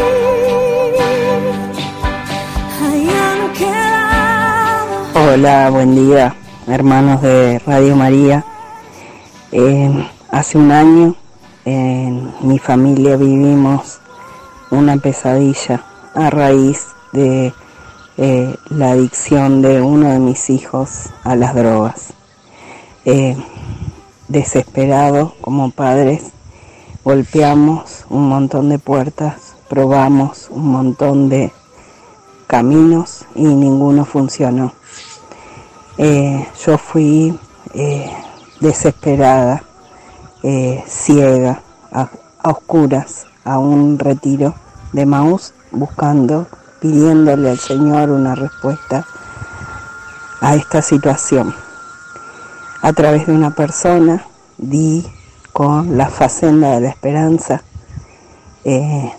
Hola, buen día, hermanos de Radio María. Eh, hace un año en mi familia vivimos una pesadilla a raíz de eh, la adicción de uno de mis hijos a las drogas. Eh, desesperados como padres, golpeamos un montón de puertas, probamos un montón de caminos y ninguno funcionó. Eh, yo fui eh, desesperada, eh, ciega, a, a oscuras, a un retiro de Maús, buscando, pidiéndole al Señor una respuesta a esta situación. A través de una persona di con la Facenda de la Esperanza. Eh,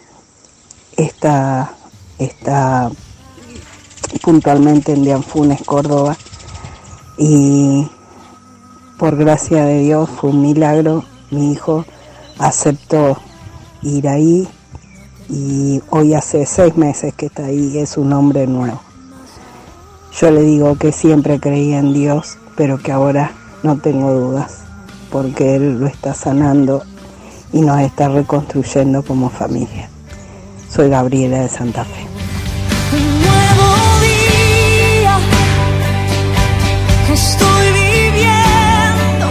está, está puntualmente en Dianfunes, Córdoba, y por gracia de Dios fue un milagro. Mi hijo aceptó ir ahí y hoy hace seis meses que está ahí, es un hombre nuevo. Yo le digo que siempre creía en Dios, pero que ahora no tengo dudas, porque Él lo está sanando y nos está reconstruyendo como familia. Soy Gabriela de Santa Fe. Un nuevo día estoy viviendo,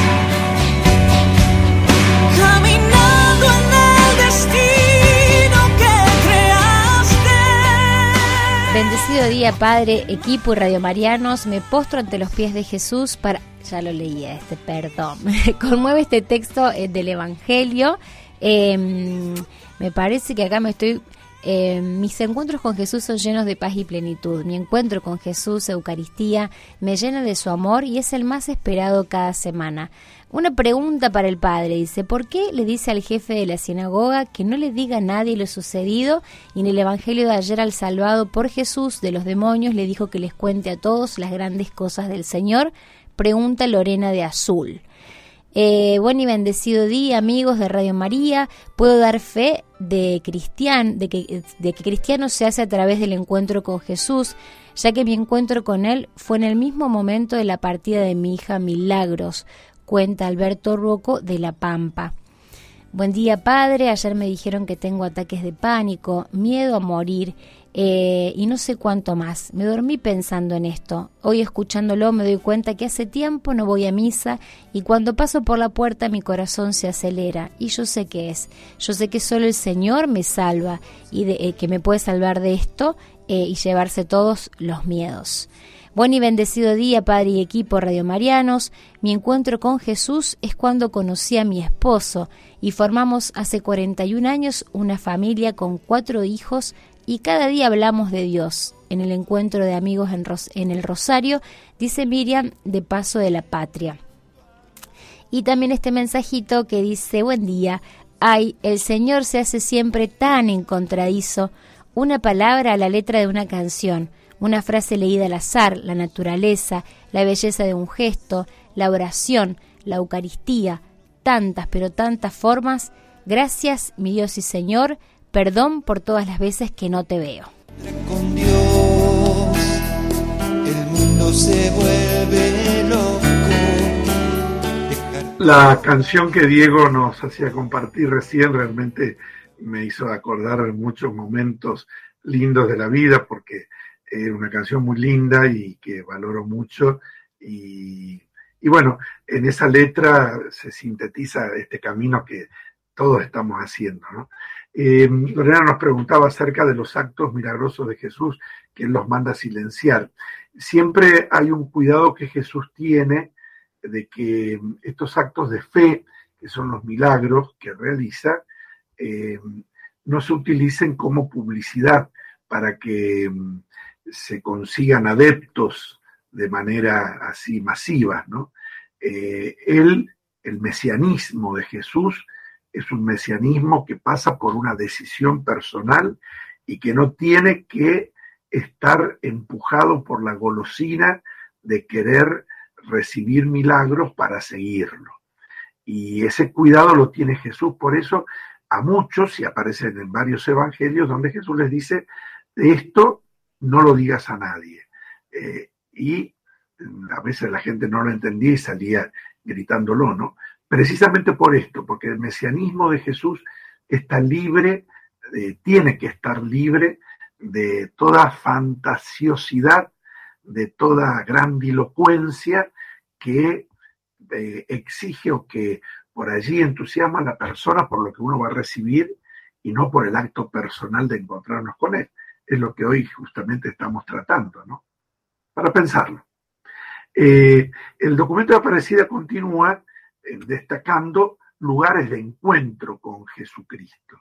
caminando en el destino que creaste. Bendecido día, Padre, equipo y radiomarianos. Me postro ante los pies de Jesús para... Ya lo leía este, perdón. Me conmueve este texto eh, del Evangelio. Eh, me parece que acá me estoy Eh, mis encuentros con Jesús son llenos de paz y plenitud. Mi encuentro con Jesús, Eucaristía, me llena de su amor y es el más esperado cada semana. Una pregunta para el padre, dice, ¿por qué le dice al jefe de la sinagoga que no le diga a nadie lo sucedido y en el evangelio de ayer al salvado por Jesús de los demonios le dijo que les cuente a todos las grandes cosas del Señor? Pregunta Lorena de Azul. Eh, buen y bendecido día, amigos de Radio María. Puedo dar fe de, cristian, de, que, de que cristiano se hace a través del encuentro con Jesús, ya que mi encuentro con Él fue en el mismo momento de la partida de mi hija Milagros, cuenta Alberto Rocco de La Pampa. Buen día, padre. Ayer me dijeron que tengo ataques de pánico, miedo a morir eh, y no sé cuánto más. Me dormí pensando en esto. Hoy escuchándolo me doy cuenta que hace tiempo no voy a misa y cuando paso por la puerta mi corazón se acelera y yo sé qué es. Yo sé que solo el Señor me salva y de, eh, que me puede salvar de esto eh, y llevarse todos los miedos. Buen y bendecido día, padre y equipo radiomarianos. Mi encuentro con Jesús es cuando conocí a mi esposo y formamos hace cuarenta y un años una familia con cuatro hijos y cada día hablamos de Dios. En el encuentro de amigos en, Ros- en el Rosario, dice Miriam de Paso de la Patria. Y también este mensajito que dice, buen día, ay, el Señor se hace siempre tan encontradizo, una palabra a la letra de una canción, una frase leída al azar, la naturaleza, la belleza de un gesto, la oración, la Eucaristía, tantas, pero tantas formas. Gracias, mi Dios y Señor, perdón por todas las veces que no te veo. Con Dios, el mundo se vuelve loco. La canción que Diego nos hacía compartir recién realmente me hizo acordar de muchos momentos lindos de la vida, porque es una canción muy linda y que valoro mucho. Y, y bueno, en esa letra se sintetiza este camino que todos estamos haciendo, ¿no? Eh, Lorena nos preguntaba acerca de los actos milagrosos de Jesús, que Él los manda a silenciar. Siempre hay un cuidado que Jesús tiene de que estos actos de fe, que son los milagros que realiza, eh, no se utilicen como publicidad para que um, se consigan adeptos de manera así masiva, ¿no? Eh, él, el mesianismo de Jesús, es un mesianismo que pasa por una decisión personal y que no tiene que estar empujado por la golosina de querer recibir milagros para seguirlo. Y ese cuidado lo tiene Jesús, por eso a muchos, y aparecen en varios evangelios, donde Jesús les dice, de esto no lo digas a nadie. Eh, y a veces la gente no lo entendía y salía gritándolo, ¿no? Precisamente por esto, porque el mesianismo de Jesús está libre, eh, tiene que estar libre de toda fantasiosidad, de toda grandilocuencia que eh, exige o que por allí entusiasma a la persona por lo que uno va a recibir y no por el acto personal de encontrarnos con Él. Es lo que hoy justamente estamos tratando, ¿no? Para pensarlo. Eh, el documento de Aparecida continúa eh, destacando lugares de encuentro con Jesucristo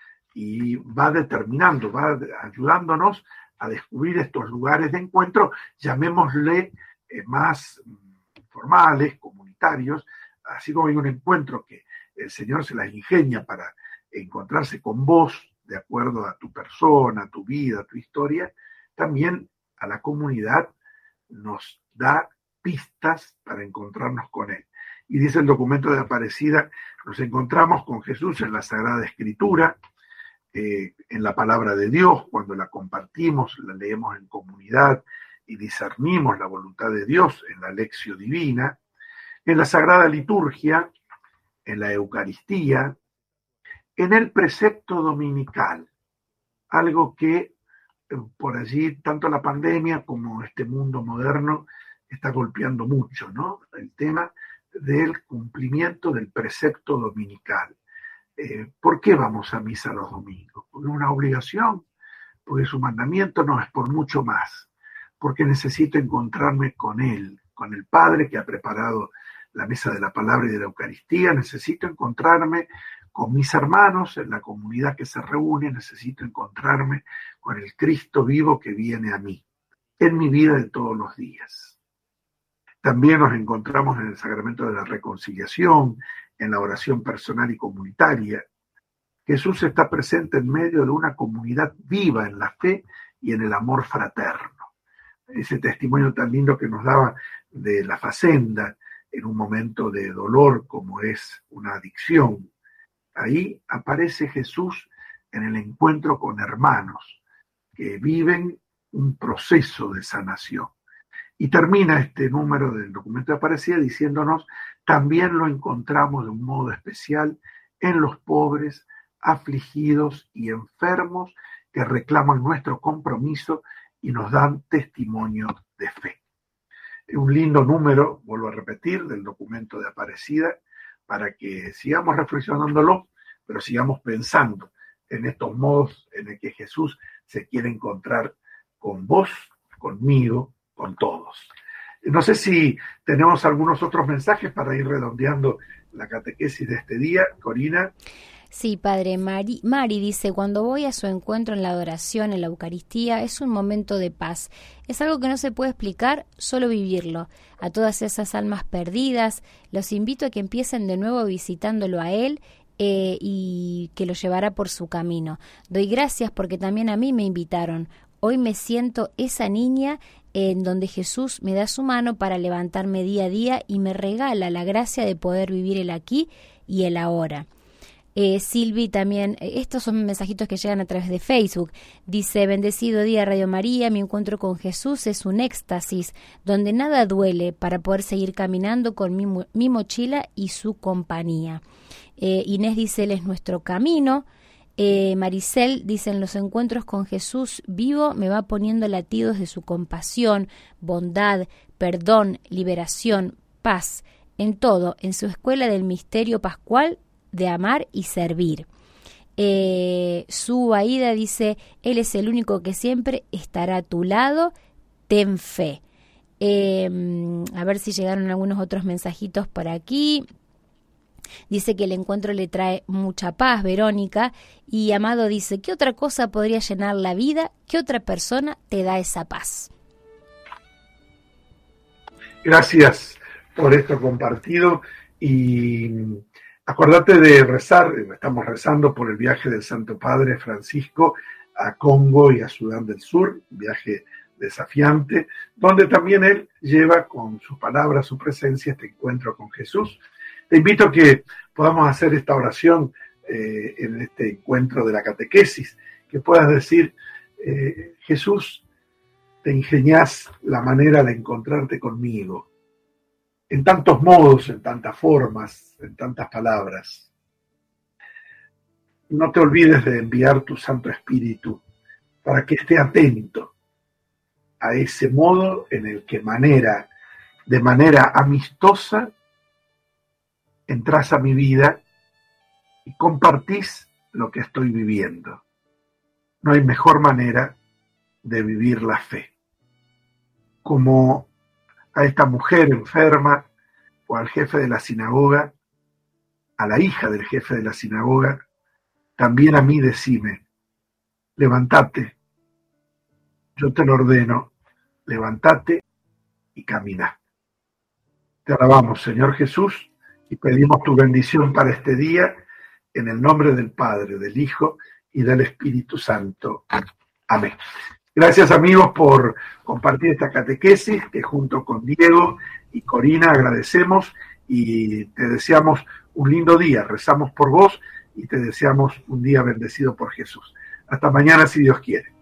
y va determinando, va ayudándonos a descubrir estos lugares de encuentro, llamémosle eh, más formales, comunitarios, así como hay un encuentro que el Señor se las ingenia para encontrarse con vos, de acuerdo a tu persona, a tu vida, a tu historia, también a la comunidad nos da pistas para encontrarnos con Él. Y dice el documento de Aparecida, nos encontramos con Jesús en la Sagrada Escritura, eh, en la palabra de Dios, cuando la compartimos, la leemos en comunidad y discernimos la voluntad de Dios en la Lectio Divina, en la Sagrada Liturgia, en la Eucaristía, en el precepto dominical, algo que eh, por allí tanto la pandemia como este mundo moderno está golpeando mucho, ¿no? El tema del cumplimiento del precepto dominical. Eh, ¿Por qué vamos a misa los domingos? Porque es una obligación, porque su mandamiento, no, es por mucho más, porque necesito encontrarme con Él, con el Padre que ha preparado la mesa de la palabra y de la Eucaristía, necesito encontrarme con mis hermanos, en la comunidad que se reúne, necesito encontrarme con el Cristo vivo que viene a mí, en mi vida de todos los días. También nos encontramos en el sacramento de la reconciliación, en la oración personal y comunitaria. Jesús está presente en medio de una comunidad viva en la fe y en el amor fraterno. Ese testimonio tan lindo que nos daba de la Facenda en un momento de dolor como es una adicción. Ahí aparece Jesús en el encuentro con hermanos que viven un proceso de sanación. Y termina este número del documento de Aparecida diciéndonos, también lo encontramos de un modo especial en los pobres, afligidos y enfermos que reclaman nuestro compromiso y nos dan testimonio de fe. Un lindo número, vuelvo a repetir, del documento de Aparecida, para que sigamos reflexionándolo, pero sigamos pensando en estos modos en el que Jesús se quiere encontrar con vos, conmigo, con todos. No sé si tenemos algunos otros mensajes para ir redondeando la catequesis de este día. Corina. Sí, padre. Mari, Mari dice, cuando voy a su encuentro en la adoración, en la Eucaristía, es un momento de paz. Es algo que no se puede explicar, solo vivirlo. A todas esas almas perdidas, los invito a que empiecen de nuevo visitándolo a él eh, y que lo llevará por su camino. Doy gracias porque también a mí me invitaron. Hoy me siento esa niña en donde Jesús me da su mano para levantarme día a día y me regala la gracia de poder vivir el aquí y el ahora. Eh, Silvi también, eh, estos son mensajitos que llegan a través de Facebook. Dice, bendecido día Radio María, mi encuentro con Jesús es un éxtasis donde nada duele para poder seguir caminando con mi, mi mochila y su compañía. Eh, Inés dice, él es nuestro camino. Eh, Maricel dice, en los encuentros con Jesús vivo me va poniendo latidos de su compasión, bondad, perdón, liberación, paz, en todo, en su escuela del misterio pascual de amar y servir. Eh, su Aida dice, él es el único que siempre estará a tu lado, ten fe. Eh, a ver si llegaron algunos otros mensajitos por aquí. Dice que el encuentro le trae mucha paz, Verónica. Y Amado dice, ¿qué otra cosa podría llenar la vida? ¿Qué otra persona te da esa paz? Gracias por esto compartido. Y acordate de rezar, estamos rezando por el viaje del Santo Padre Francisco a Congo y a Sudán del Sur, un viaje desafiante, donde también él lleva con sus palabras, su presencia, este encuentro con Jesús. Te invito a que podamos hacer esta oración eh, en este encuentro de la catequesis, que puedas decir, eh, Jesús, te ingeniás la manera de encontrarte conmigo, en tantos modos, en tantas formas, en tantas palabras. No te olvides de enviar tu Santo Espíritu para que esté atento a ese modo en el que manera, de manera amistosa, entras a mi vida y compartís lo que estoy viviendo. No hay mejor manera de vivir la fe. Como a esta mujer enferma o al jefe de la sinagoga, a la hija del jefe de la sinagoga, también a mí decime, levántate, yo te lo ordeno, levántate y camina. Te alabamos, Señor Jesús, y pedimos tu bendición para este día, en el nombre del Padre, del Hijo y del Espíritu Santo. Amén. Gracias, amigos, por compartir esta catequesis, que junto con Diego y Corina agradecemos y te deseamos un lindo día. Rezamos por vos y te deseamos un día bendecido por Jesús. Hasta mañana, si Dios quiere.